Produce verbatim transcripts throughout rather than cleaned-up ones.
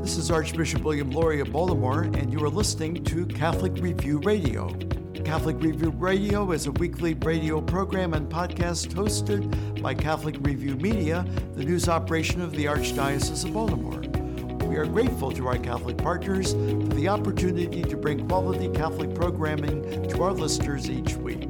This is Archbishop William Lori of Baltimore, and you are listening to Catholic Review Radio. Catholic Review Radio is a weekly radio program and podcast hosted by Catholic Review Media, the news operation of the Archdiocese of Baltimore. We are grateful to our Catholic partners for the opportunity to bring quality Catholic programming to our listeners each week.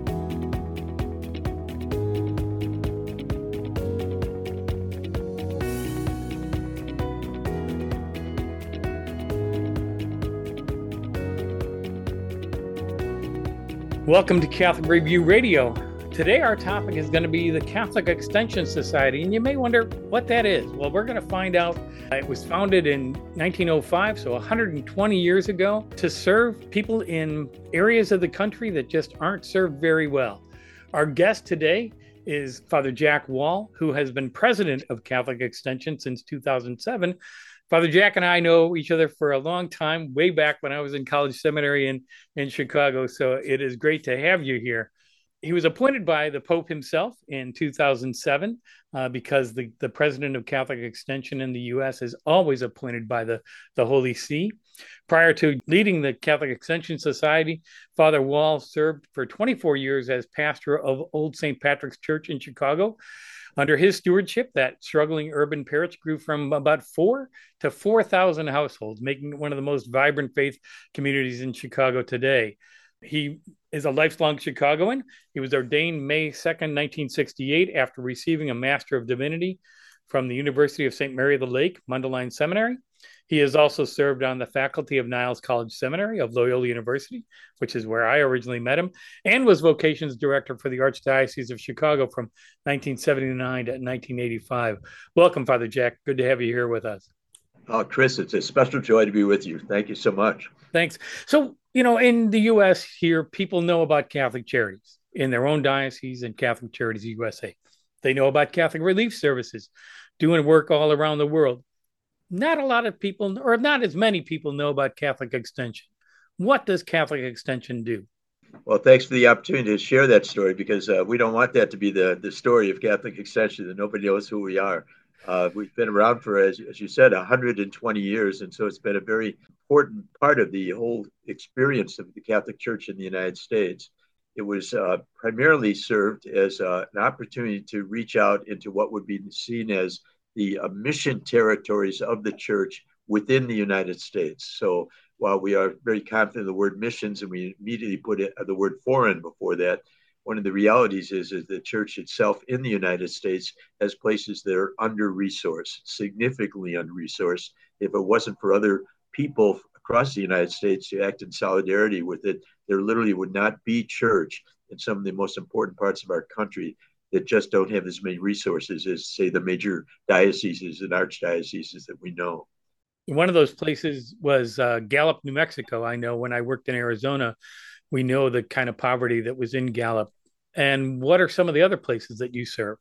Welcome to Catholic Review Radio. Today our topic is going to be the Catholic Extension Society, and you may wonder what that is. Well, we're going to find out. It was founded in nineteen oh five, so one hundred twenty years ago, to serve people in areas of the country that just aren't served very well. Our guest today is Father Jack Wall, who has been president of Catholic Extension since two thousand seven. Father Jack and I know each other for a long time, way back when I was in college seminary in, in Chicago. So it is great to have you here. He was appointed by the Pope himself in two thousand seven uh, because the, the president of Catholic Extension in the U S is always appointed by the, the Holy See. Prior to leading the Catholic Extension Society, Father Wall served for twenty-four years as pastor of Old Saint Patrick's Church in Chicago. Under his stewardship, that struggling urban parish grew from about four to four thousand households, making it one of the most vibrant faith communities in Chicago today. He is a lifelong Chicagoan. He was ordained May second, nineteen sixty-eight, after receiving a Master of Divinity from the University of Saint Mary of the Lake, Mundelein Seminary. He has also served on the faculty of Niles College Seminary of Loyola University, which is where I originally met him, and was vocations director for the Archdiocese of Chicago from nineteen seventy-nine to nineteen eighty-five. Welcome, Father Jack. Good to have you here with us. Oh, Chris, it's a special joy to be with you. Thank you so much. Thanks. So, you know, in the U S here, people know about Catholic Charities in their own diocese and Catholic Charities U S A. They know about Catholic Relief Services, doing work all around the world. Not a lot of people, or not as many people, know about Catholic Extension. What does Catholic Extension do? Well, thanks for the opportunity to share that story, because uh, we don't want that to be the, the story of Catholic Extension, that nobody knows who we are. Uh, we've been around for, as, as you said, one hundred twenty years, and so it's been a very important part of the whole experience of the Catholic Church in the United States. It was uh, primarily served as uh, an opportunity to reach out into what would be seen as the uh, mission territories of the church within the United States. So while we are very confident in the word missions, and we immediately put it, uh, the word foreign before that, one of the realities is that the church itself in the United States has places that are under-resourced, significantly under-resourced. If it wasn't for other people across the United States to act in solidarity with it, there literally would not be church in some of the most important parts of our country that just don't have as many resources as, say, the major dioceses and archdioceses that we know. One of those places was uh, Gallup, New Mexico. I know when I worked in Arizona, we know the kind of poverty that was in Gallup. And what are some of the other places that you serve?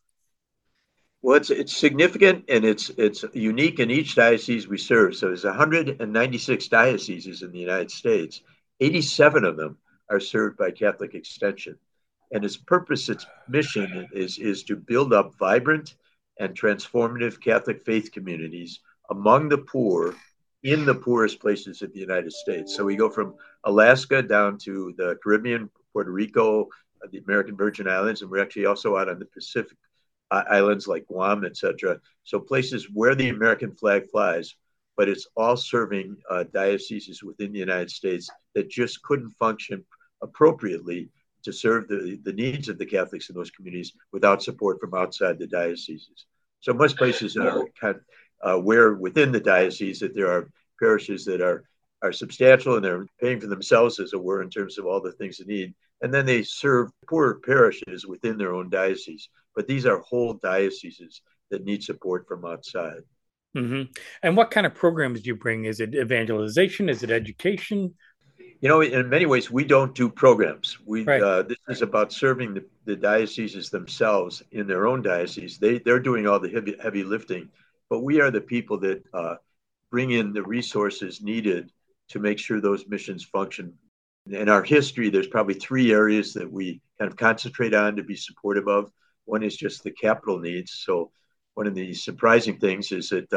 Well, it's it's significant, and it's it's unique in each diocese we serve. So there's one hundred ninety-six dioceses in the United States. eighty-seven of them are served by Catholic Extension. And its purpose, its mission is, is to build up vibrant and transformative Catholic faith communities among the poor in the poorest places of the United States. So we go from Alaska down to the Caribbean, Puerto Rico, the American Virgin Islands, and we're actually also out on the Pacific islands like Guam, et cetera. So places where the American flag flies, but it's all serving uh, dioceses within the United States that just couldn't function appropriately to serve the, the needs of the Catholics in those communities without support from outside the dioceses. So most places are kind of, uh, where within the diocese that there are parishes that are, are substantial, and they're paying for themselves, as it were, in terms of all the things they need. And then they serve poorer parishes within their own diocese. But these are whole dioceses that need support from outside. Mm-hmm. And what kind of programs do you bring? Is it evangelization? Is it education? You know, in many ways, we don't do programs. We right. uh, this is about serving the, the dioceses themselves in their own diocese. They, they're doing all the heavy, heavy lifting, but we are the people that uh, bring in the resources needed to make sure those missions function. In our history, there's probably three areas that we kind of concentrate on to be supportive of. One is just the capital needs. So one of the surprising things is that uh,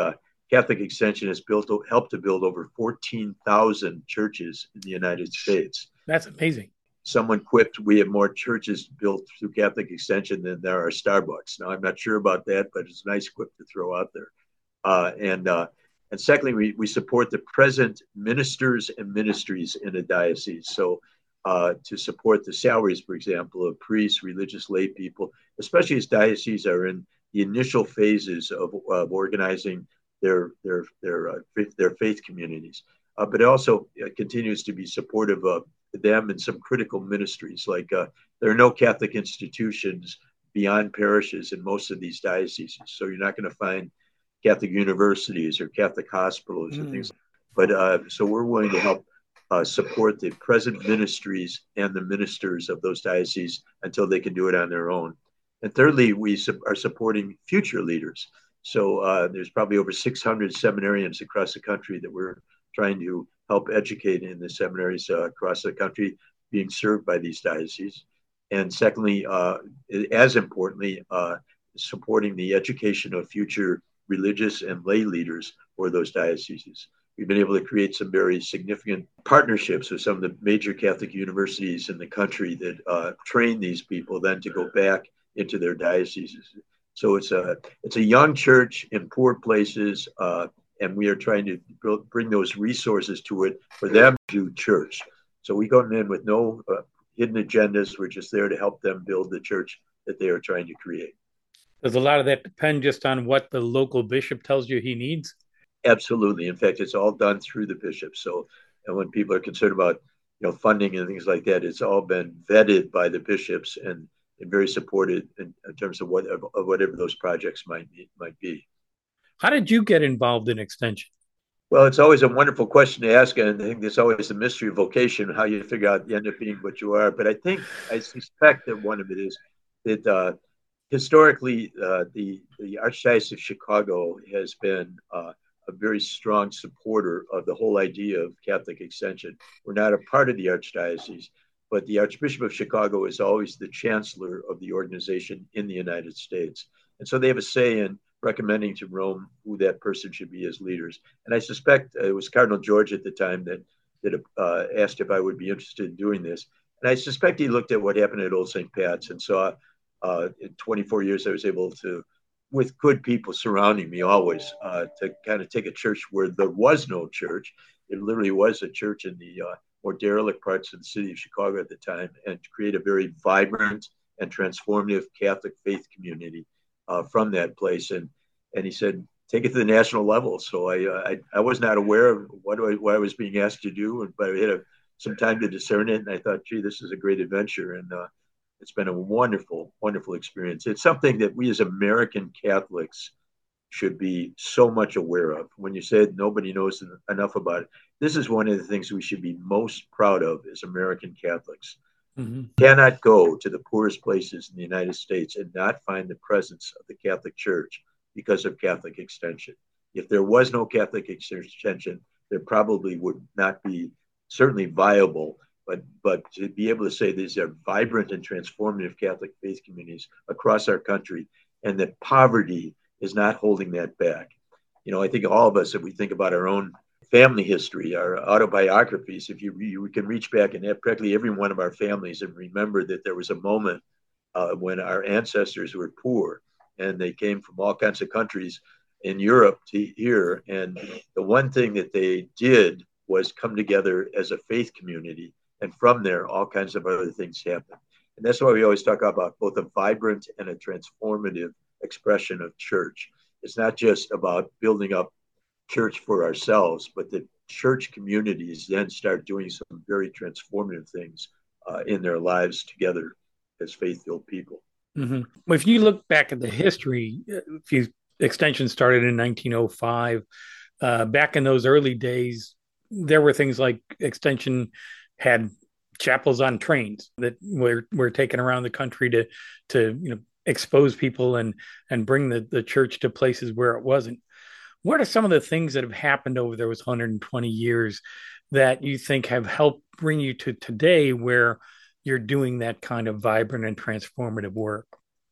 Catholic Extension has built helped to build over fourteen thousand churches in the United States. That's amazing. Someone quipped, we have more churches built through Catholic Extension than there are Starbucks. Now, I'm not sure about that, but it's a nice quip to throw out there. Uh, and uh, and secondly, we, we support the present ministers and ministries in a diocese. So uh, to support the salaries, for example, of priests, religious lay people, especially as dioceses are in the initial phases of, of organizing their their their uh, their faith communities. Uh, but it also uh, continues to be supportive of them in some critical ministries. Like uh, there are no Catholic institutions beyond parishes in most of these dioceses. So you're not going to find Catholic universities or Catholic hospitals mm. or things. But uh, so we're willing to help uh, support the present ministries and the ministers of those dioceses until they can do it on their own. And thirdly, we su- are supporting future leaders. So uh, there's probably over six hundred seminarians across the country that we're trying to help educate in the seminaries uh, across the country being served by these dioceses. And secondly, uh, as importantly, uh, supporting the education of future religious and lay leaders for those dioceses. We've been able to create some very significant partnerships with some of the major Catholic universities in the country that uh, train these people then to go back into their dioceses. So it's a it's a young church in poor places, uh, and we are trying to bring those resources to it for them to do church. So we go in with no uh, hidden agendas. We're just there to help them build the church that they are trying to create. Does a lot of that depend just on what the local bishop tells you he needs? Absolutely. In fact, it's all done through the bishop. So, and when people are concerned about, you know, funding and things like that, it's all been vetted by the bishops and, and very supported in, in terms of what of whatever those projects might be, might be. How did you get involved in Extension? Well, it's always a wonderful question to ask, and I think there's always a mystery of vocation, how you figure out you end up being what you are. But I think I suspect that one of it is that uh, historically, uh, the the Archdiocese of Chicago has been uh, a very strong supporter of the whole idea of Catholic Extension. We're not a part of the Archdiocese, but the Archbishop of Chicago is always the chancellor of the organization in the United States. And so they have a say in recommending to Rome who that person should be as leaders. And I suspect it was Cardinal George at the time that, that uh, asked if I would be interested in doing this. And I suspect he looked at what happened at Old Saint Pat's and saw uh, in twenty-four years I was able to, with good people surrounding me always, uh, to kind of take a church where there was no church. It literally was a church in the uh, more derelict parts of the city of Chicago at the time, and to create a very vibrant and transformative Catholic faith community uh, from that place. And and he said, take it to the national level. So I uh, I, I was not aware of what I, what I was being asked to do, but I had a, some time to discern it. And I thought, gee, this is a great adventure. And uh, it's been a wonderful, wonderful experience. It's something that we as American Catholics should be so much aware of. When you said nobody knows enough about it, this is one of the things we should be most proud of as American Catholics. Mm-hmm. Cannot go to the poorest places in the United States and not find the presence of the Catholic Church because of Catholic Extension. If there was no Catholic Extension, there probably would not be certainly viable, but but to be able to say these are vibrant and transformative Catholic faith communities across our country, and that poverty is not holding that back. You know, I think all of us, if we think about our own family history, our autobiographies, if you, you can reach back in practically every one of our families and remember that there was a moment uh, when our ancestors were poor and they came from all kinds of countries in Europe to here. And the one thing that they did was come together as a faith community. And from there, all kinds of other things happen. And that's why we always talk about both a vibrant and a transformative expression of church. It's not just about building up church for ourselves, but the church communities then start doing some very transformative things uh, in their lives together as faith-filled people. Mm-hmm. Well, if you look back at the history, if you, Extension started in nineteen oh five. Uh, back in those early days, there were things like Extension had chapels on trains that were, were taken around the country to, to you know, expose people and and bring the, the church to places where it wasn't. What are some of the things that have happened over those one hundred twenty years that you think have helped bring you to today where you're doing that kind of vibrant and transformative work?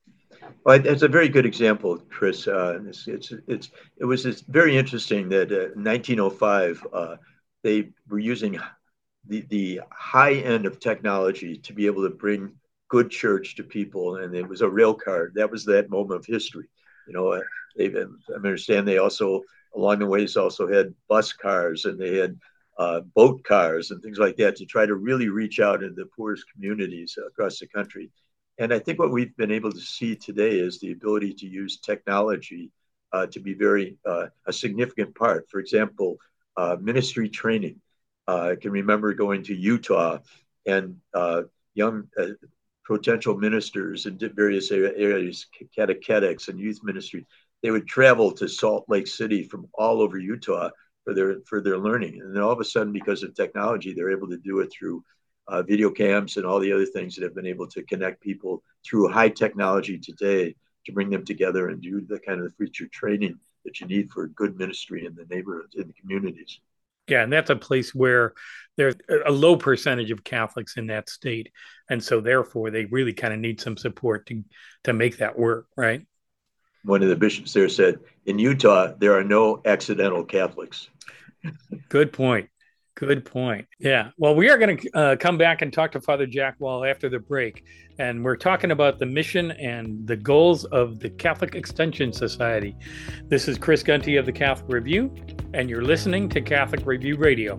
Well, it's a very good example, Chris. Uh, it's, it's it's it was it's very interesting that uh, in nineteen oh five uh, they were using the the high end of technology to be able to bring good church to people, and it was a rail car. That was that moment of history. You know, uh, they I understand they also along the ways also had bus cars and they had uh, boat cars and things like that to try to really reach out into the poorest communities across the country. And I think what we've been able to see today is the ability to use technology uh, to be very uh, a significant part. For example, uh, ministry training. Uh, I can remember going to Utah and uh, young uh, potential ministers in various areas, catechetics and youth ministry. They would travel to Salt Lake City from all over Utah for their for their learning. And then all of a sudden, because of technology, they're able to do it through uh, video cams and all the other things that have been able to connect people through high technology today to bring them together and do the kind of future training that you need for good ministry in the neighborhoods, in the communities. Yeah, and that's a place where there's a low percentage of Catholics in that state. And so therefore, they really kind of need some support to, to make that work, right? One of the bishops there said, in Utah, there are no accidental Catholics. Good point. Good point. Yeah. Well, we are going to uh, come back and talk to Father Jack Wall after the break. And we're talking about the mission and the goals of the Catholic Extension Society. This is Chris Gunty of the Catholic Review, and you're listening to Catholic Review Radio.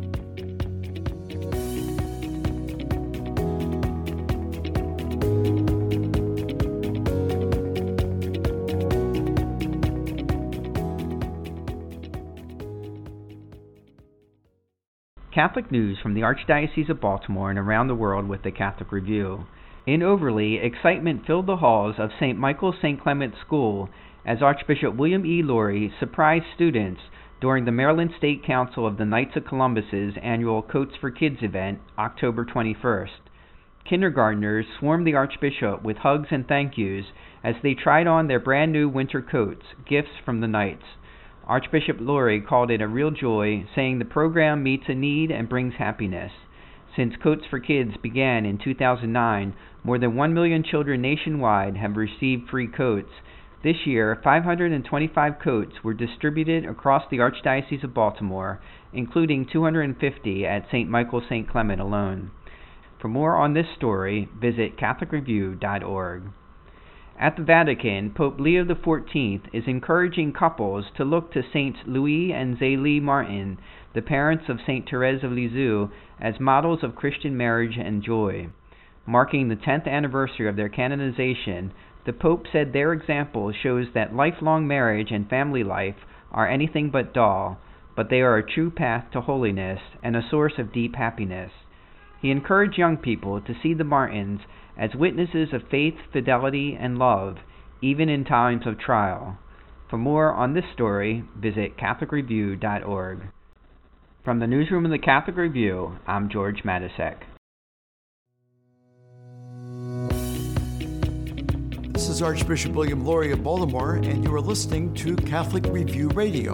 Catholic news from the Archdiocese of Baltimore and around the world with the Catholic Review. In Overlea, excitement filled the halls of Saint Michael Saint Clement School as Archbishop William E. Lori surprised students during the Maryland State Council of the Knights of Columbus's annual Coats for Kids event, October twenty-first. Kindergartners swarmed the Archbishop with hugs and thank yous as they tried on their brand new winter coats, gifts from the Knights. Archbishop Lori called it a real joy, saying the program meets a need and brings happiness. Since Coats for Kids began in two thousand nine, more than one million children nationwide have received free coats. This year, five hundred twenty-five coats were distributed across the Archdiocese of Baltimore, including two hundred fifty at Saint Michael Saint Clement alone. For more on this story, visit Catholic Review dot org. At the Vatican, Pope Leo the fourteenth is encouraging couples to look to Saints Louis and Zélie Martin, the parents of Saint Therese of Lisieux, as models of Christian marriage and joy. Marking the tenth anniversary of their canonization, the Pope said their example shows that lifelong marriage and family life are anything but dull, but they are a true path to holiness and a source of deep happiness. He encouraged young people to see the Martins as witnesses of faith, fidelity, and love, even in times of trial. For more on this story, visit Catholic Review dot org. From the newsroom of the Catholic Review, I'm George Matisek. This is Archbishop William Lori of Baltimore, and you are listening to Catholic Review Radio.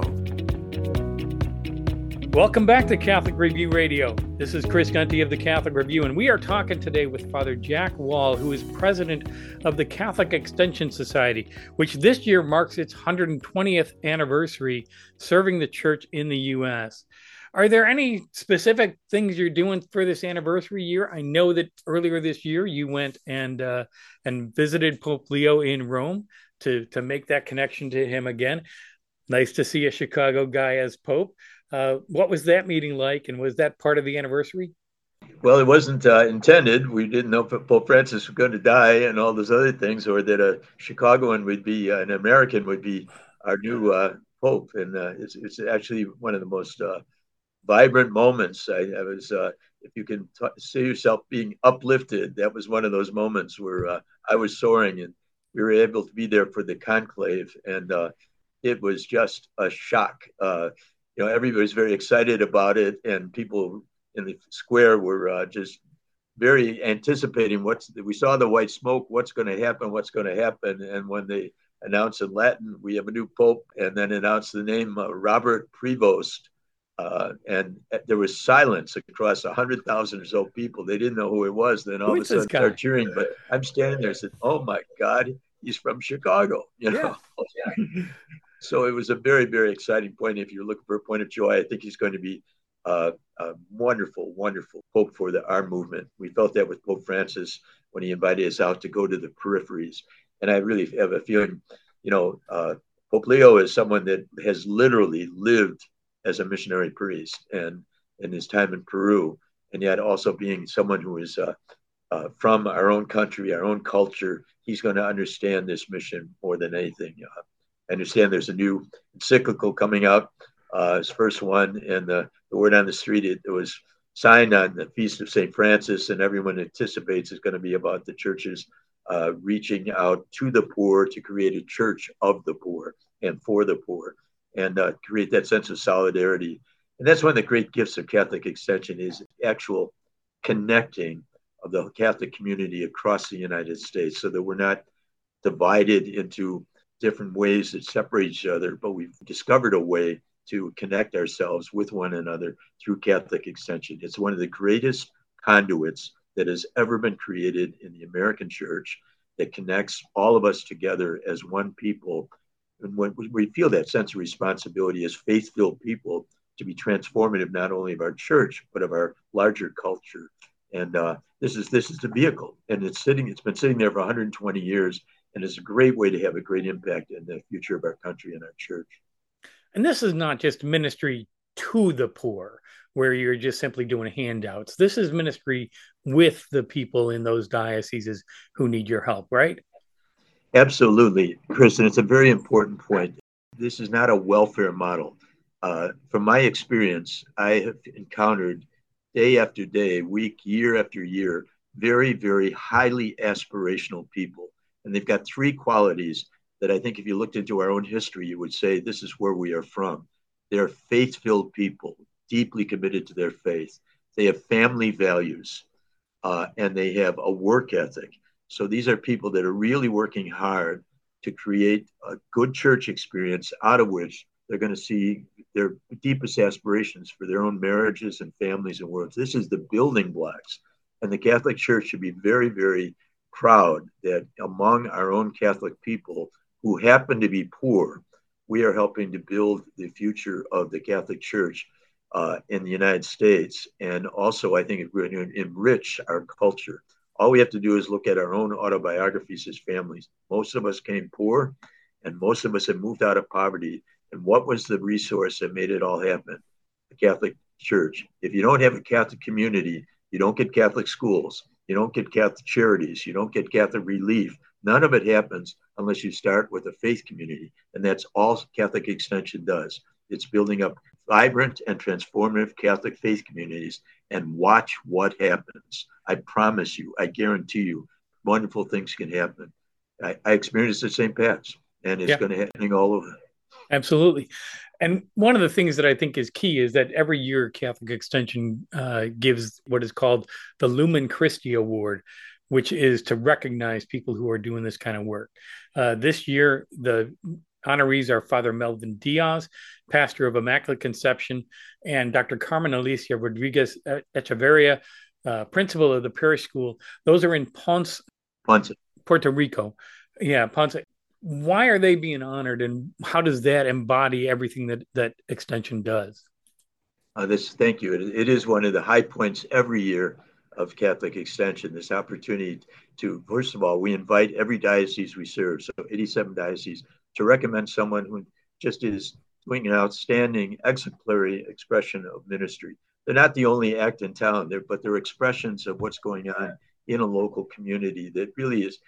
Welcome back to Catholic Review Radio. This is Chris Gunty of the Catholic Review, and we are talking today with Father Jack Wall, who is president of the Catholic Extension Society, which this year marks its one hundred twentieth anniversary serving the church in the U S. Are there any specific things you're doing for this anniversary year? I know that earlier this year you went and uh, and visited Pope Leo in Rome to, to make that connection to him again. Nice to see a Chicago guy as Pope. Uh, what was that meeting like, and was that part of the anniversary? Well, it wasn't uh, intended. We didn't know if Pope Francis was going to die and all those other things, or that a Chicagoan would be, uh, an American would be our new uh, Pope. And uh, it's, it's actually one of the most uh, vibrant moments. I, I was, uh, if you can t- see yourself being uplifted, that was one of those moments where uh, I was soaring, and we were able to be there for the conclave. And uh, it was just a shock. Uh, You know, everybody was very excited about it, and people in the square were uh, just very anticipating what's. We saw the white smoke. What's going to happen? What's going to happen? And when they announced in Latin, we have a new pope, and then announced the name uh, Robert Prevost, uh, and there was silence across a hundred thousand or so people. They didn't know who it was. Then all Who of a is this sudden, guy? started cheering. But I'm standing there, and said, "Oh my God, he's from Chicago, you know. Yeah. So it was a very, very exciting point. If you're looking for a point of joy, I think he's going to be uh, a wonderful, wonderful Pope for the our movement. We felt that with Pope Francis when he invited us out to go to the peripheries. And I really have a feeling, you know, uh, Pope Leo is someone that has literally lived as a missionary priest and in his time in Peru, and yet also being someone who is uh, uh, from our own country, our own culture. He's going to understand this mission more than anything. Uh, I understand there's a new encyclical coming out, uh, his first one, and the, the word on the street, it, it was signed on the Feast of Saint Francis, and everyone anticipates it's going to be about the churches uh, reaching out to the poor to create a church of the poor and for the poor, and uh, create that sense of solidarity. And that's one of the great gifts of Catholic Extension is actual connecting of the Catholic community across the United States so that we're not divided into different ways that separate each other, but we've discovered a way to connect ourselves with one another through Catholic Extension. It's one of the greatest conduits that has ever been created in the American church that connects all of us together as one people. And when we feel that sense of responsibility as faith-filled people to be transformative, not only of our church, but of our larger culture. And uh, this is this is the vehicle, and it's sitting. It's been sitting there for one hundred twenty years, and it's a great way to have a great impact in the future of our country and our church. And this is not just ministry to the poor, where you're just simply doing handouts. This is ministry with the people in those dioceses who need your help, right? Absolutely, Chris, and it's a very important point. This is not a welfare model. Uh, from my experience, I have encountered day after day, week, year after year, very, very highly aspirational people. And they've got three qualities that I think if you looked into our own history, you would say this is where we are from. They're faith-filled people, deeply committed to their faith. They have family values, uh, and they have a work ethic. So these are people that are really working hard to create a good church experience out of which they're going to see their deepest aspirations for their own marriages and families and worlds. This is the building blocks. And the Catholic Church should be very, very proud that among our own Catholic people who happen to be poor, we are helping to build the future of the Catholic Church uh, in the United States. And also, I think we're going to enrich our culture. All we have to do is look at our own autobiographies as families. Most of us came poor, and most of us have moved out of poverty. And what was the resource that made it all happen? The Catholic Church. If you don't have a Catholic community, you don't get Catholic schools. You don't get Catholic charities. You don't get Catholic relief. None of it happens unless you start with a faith community. And that's all Catholic Extension does. It's building up vibrant and transformative Catholic faith communities, and watch what happens. I promise you, I guarantee you, wonderful things can happen. I, I experienced it at Saint Pat's, and it's yeah. going to happen all over. Absolutely. And one of the things that I think is key is that every year Catholic Extension uh, gives what is called the Lumen Christi Award, which is to recognize people who are doing this kind of work. Uh, this year, the honorees are Father Melvin Diaz, pastor of Immaculate Conception, and Doctor Carmen Alicia Rodriguez Echeverria, uh, principal of the parish school. Those are in Ponce, Ponce, Puerto Rico. Yeah, Ponce. Why are they being honored, and how does that embody everything that, that Extension does? Uh, this, thank you. It, it is one of the high points every year of Catholic Extension, this opportunity to, first of all, we invite every diocese we serve, so eighty-seven dioceses, to recommend someone who just is doing an outstanding, exemplary expression of ministry. They're not the only act in town, there, but they're expressions of what's going on in a local community that really is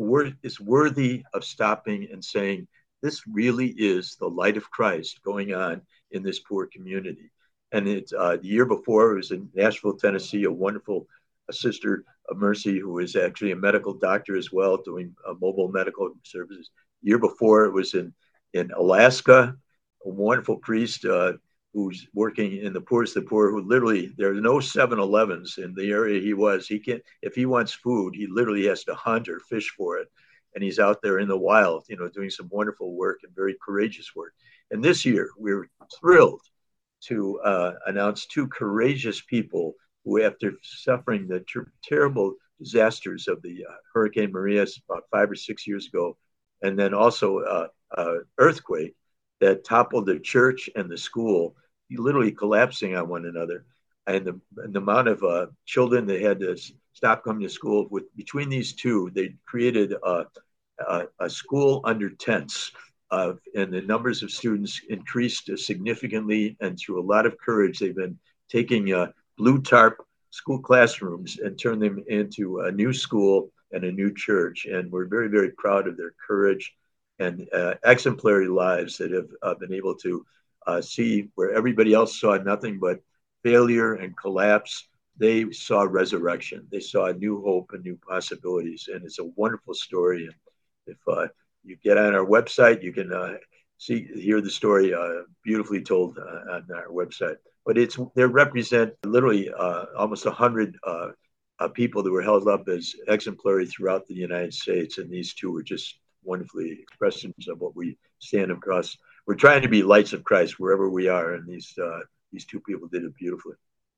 is worthy of stopping and saying, this really is the light of Christ going on in this poor community. And it, uh, the year before, it was in Nashville, Tennessee, a wonderful a sister of Mercy, who is actually a medical doctor as well, doing uh, mobile medical services. The year before, it was in, in Alaska, a wonderful priest uh, who's working in the poorest of the poor, who literally, there are no seven elevens in the area he was. He can't, if he wants food, he literally has to hunt or fish for it. And he's out there in the wild, you know, doing some wonderful work and very courageous work. And this year, we're thrilled to uh, announce two courageous people who, after suffering the ter- terrible disasters of the uh, Hurricane Maria about five or six years ago, and then also uh, uh, earthquake that toppled the church and the school, literally collapsing on one another. And the, and the amount of uh, children that had to stop coming to school, with between these two, they created a, a, a school under tents. Uh, and the numbers of students increased significantly. And through a lot of courage, they've been taking uh, blue tarp school classrooms and turn them into a new school and a new church. And we're very, very proud of their courage and uh, exemplary lives that have uh, been able to uh, see where everybody else saw nothing but failure and collapse. They saw resurrection. They saw a new hope and new possibilities. And it's a wonderful story. And if uh, you get on our website, you can uh, see, hear the story uh, beautifully told uh, on our website. But it's they represent literally uh, almost one hundred uh, uh, people that were held up as exemplary throughout the United States. And these two were just wonderfully expressions of what we stand across. We're trying to be lights of Christ wherever we are. And these uh, these two people did it beautifully.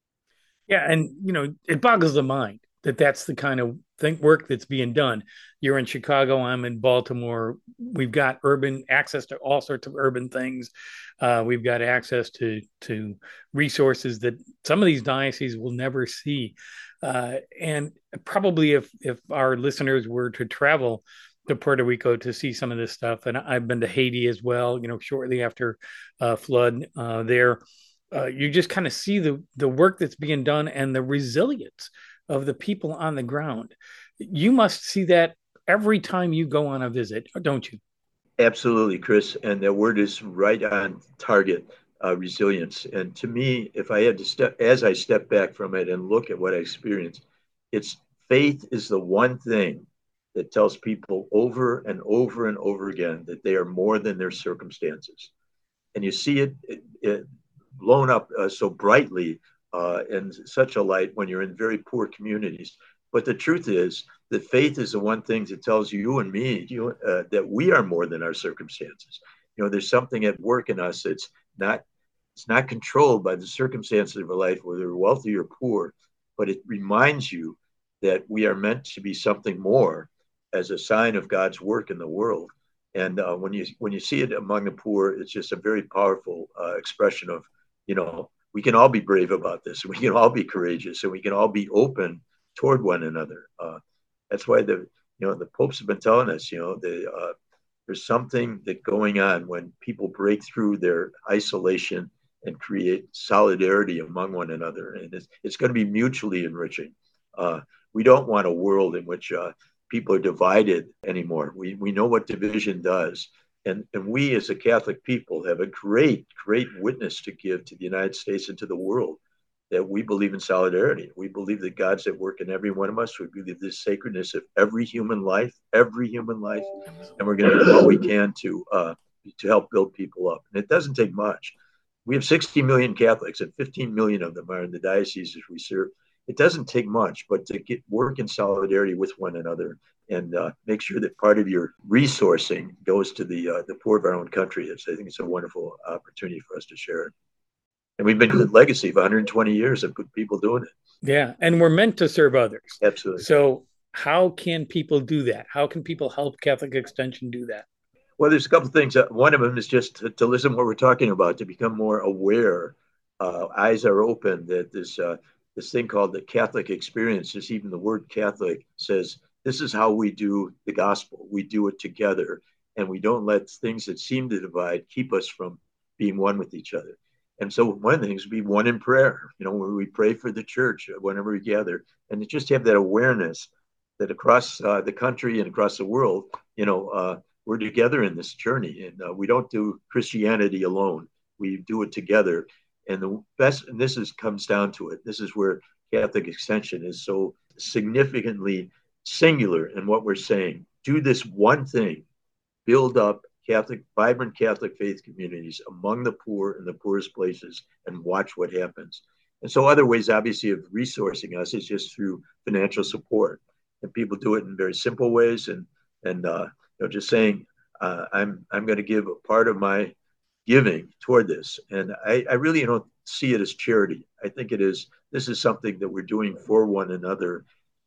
Yeah. And, you know, it boggles the mind that that's the kind of think work that's being done. You're in Chicago, I'm in Baltimore. We've got urban access to all sorts of urban things. Uh, we've got access to to resources that some of these dioceses will never see. Uh, and probably if if our listeners were to travel to Puerto Rico to see some of this stuff, and I've been to Haiti as well, you know, shortly after uh, flood uh, there, uh, you just kind of see the the work that's being done and the resilience of the people on the ground. You must see that every time you go on a visit, don't you? Absolutely, Chris. And that word is right on target, uh, resilience. And to me, if I had to step, as I step back from it and look at what I experienced, it's faith is the one thing that tells people over and over and over again that they are more than their circumstances. And you see it, it, it blown up uh, so brightly uh, in such a light when you're in very poor communities. But the truth is that faith is the one thing that tells you and me you, uh, that we are more than our circumstances. You know, there's something at work in us that's not, it's not controlled by the circumstances of our life, whether wealthy or poor, but it reminds you that we are meant to be something more as a sign of God's work in the world. And uh, when you when you see it among the poor, it's just a very powerful uh, expression of, you know, we can all be brave about this. We can all be courageous, and we can all be open toward one another. Uh, that's why the you know the popes have been telling us, you know, the, uh, there's something that going on when people break through their isolation and create solidarity among one another, and it's, it's going to be mutually enriching. Uh, we don't want a world in which uh, people are divided anymore. We we know what division does. And, and we as a Catholic people have a great, great witness to give to the United States and to the world, that we believe in solidarity. We believe that God's at work in every one of us. We believe the sacredness of every human life, every human life. And we're going to do what we can to, uh, to help build people up. And it doesn't take much. We have sixty million Catholics, and fifteen million of them are in the dioceses we serve. It doesn't take much, but to get work in solidarity with one another and uh, make sure that part of your resourcing goes to the uh, the poor of our own country. It's, I think it's a wonderful opportunity for us to share it. And we've been in the legacy of one hundred twenty years of good people doing it. Yeah, and we're meant to serve others. Absolutely. So how can people do that? How can people help Catholic Extension do that? Well, there's a couple of things. One of them is just to, to listen to what we're talking about, to become more aware. Uh, eyes are open that this uh, this thing called the Catholic experience, just even the word Catholic says, this is how we do the gospel. We do it together, and we don't let things that seem to divide keep us from being one with each other. And so one of the things would be one in prayer, you know, where we pray for the church whenever we gather, and to just have that awareness that across uh, the country and across the world, you know, uh, we're together in this journey, and uh, we don't do Christianity alone. We do it together. And the best, and this is comes down to it, this is where Catholic Extension is so significantly singular in what we're saying. Do this one thing, build up Catholic, vibrant Catholic faith communities among the poor in the poorest places, and watch what happens. And so other ways, obviously, of resourcing us is just through financial support. And people do it in very simple ways. And, and uh, you know, just saying, uh, I'm, I'm going to give a part of my giving toward this. And I, I really don't see it as charity. I think it is, this is something that we're doing for one another,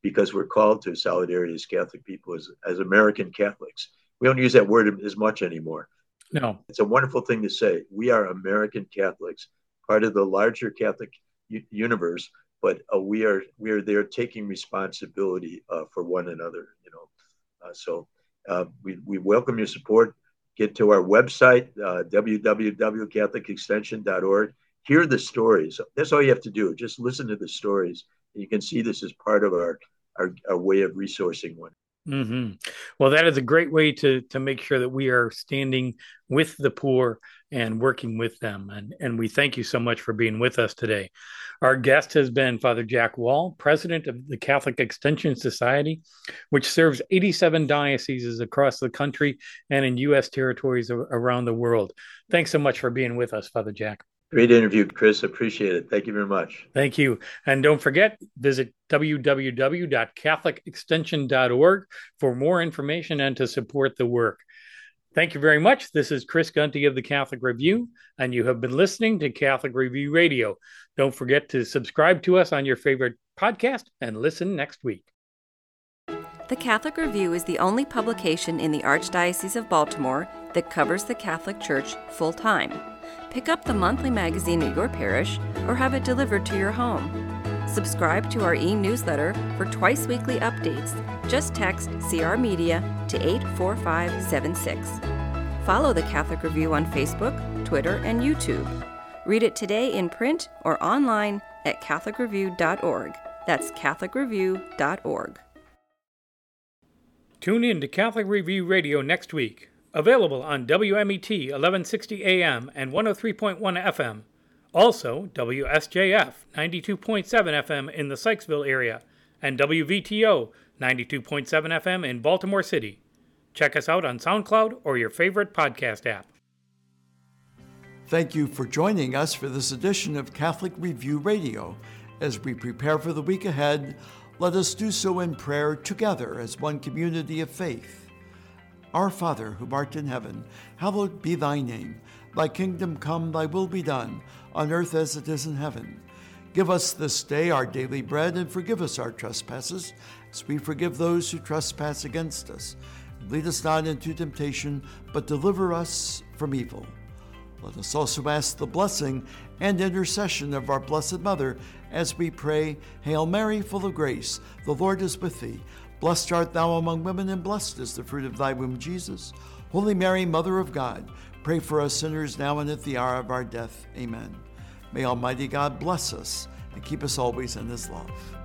because we're called to solidarity as Catholic people, as, as American Catholics. We don't use that word as much anymore. No. It's a wonderful thing to say. We are American Catholics, part of the larger Catholic u- universe, but uh, we are we are there taking responsibility uh, for one another. You know, uh, so uh, we we welcome your support. Get to our website, uh, w w w dot catholic extension dot org. Hear the stories. That's all you have to do. Just listen to the stories. And you can see this as part of our our, our way of resourcing one. Mm-hmm. Well, that is a great way to to make sure that we are standing with the poor and working with them. And, and we thank you so much for being with us today. Our guest has been Father Jack Wall, president of the Catholic Extension Society, which serves eighty-seven dioceses across the country and in U S territories around the world. Thanks so much for being with us, Father Jack. Great interview, Chris. Appreciate it. Thank you very much. Thank you. And don't forget, visit w w w dot catholic extension dot org for more information and to support the work. Thank you very much. This is Chris Gunty of the Catholic Review, and you have been listening to Catholic Review Radio. Don't forget to subscribe to us on your favorite podcast and listen next week. The Catholic Review is the only publication in the Archdiocese of Baltimore that covers the Catholic Church full-time. Pick up the monthly magazine at your parish or have it delivered to your home. Subscribe to our e-newsletter for twice-weekly updates. Just text C R Media to eight four five seven six. Follow the Catholic Review on Facebook, Twitter, and YouTube. Read it today in print or online at catholic review dot org. That's catholic review dot org. Tune in to Catholic Review Radio next week. Available on W M E T eleven sixty A M and one oh three point one F M. Also, W S J F ninety-two point seven F M in the Sykesville area and W V T O ninety-two point seven F M in Baltimore City. Check us out on SoundCloud or your favorite podcast app. Thank you for joining us for this edition of Catholic Review Radio. As we prepare for the week ahead, let us do so in prayer together as one community of faith. Our Father, who art in heaven, hallowed be thy name. Thy kingdom come, thy will be done, on earth as it is in heaven. Give us this day our daily bread, and forgive us our trespasses, as we forgive those who trespass against us. Lead us not into temptation, but deliver us from evil. Let us also ask the blessing and intercession of our Blessed Mother as we pray, Hail Mary, full of grace, the Lord is with thee. Blessed art thou among women, and blessed is the fruit of thy womb, Jesus. Holy Mary, Mother of God, pray for us sinners now and at the hour of our death. Amen. May Almighty God bless us and keep us always in his love.